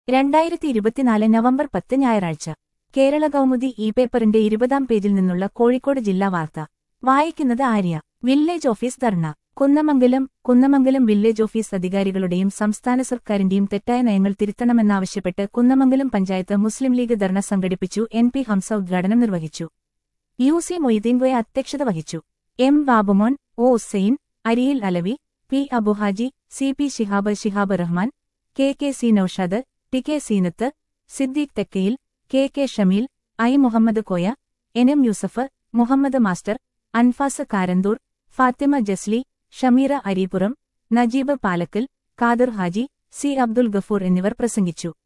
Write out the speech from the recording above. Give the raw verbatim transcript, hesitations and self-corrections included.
രണ്ടായിരത്തി ഇരുപത്തിനാല് നവംബർ പത്ത് ഞായറാഴ്ച കേരള കൗമുദി ഇ പേപ്പറിന്റെ ഇരുപതാം പേജിൽ നിന്നുള്ള കോഴിക്കോട് ജില്ലാ വാർത്ത വായിക്കുന്നത് Arya. Village office dharna Kunnamangalam Kunnamangalam village office അധികാരികളുടെയും സംസ്ഥാന സർക്കാരിന്റെയും തെറ്റായ നയങ്ങൾ തിരുത്തണമെന്നാവശ്യപ്പെട്ട് കുന്നമംഗലം പഞ്ചായത്ത് മുസ്ലിം ലീഗ് ധർണ സംഘടിപ്പിച്ചു. എൻ പി ഹംസ ഉദ്ഘാടനം നിർവഹിച്ചു. യു സി മൊയ്തീൻ കോയ അധ്യക്ഷത വഹിച്ചു. M Babumon, O Hussain, Ariyil Alavi, P Abuhaji, C P Shihab Shihab Rahman, K K C Noushad, T K Seenath, Siddique Thekkayil, K K Shameel, I Muhammad Koya, N M Yusuf, Muhammad master, Anfas Karanthur, Fathima Jasli, Shameera Areepuram, Najeeb Palakkal, Khader Haji, C Abdul Gafoor എന്നിവർ പ്രസംഗിച്ചു.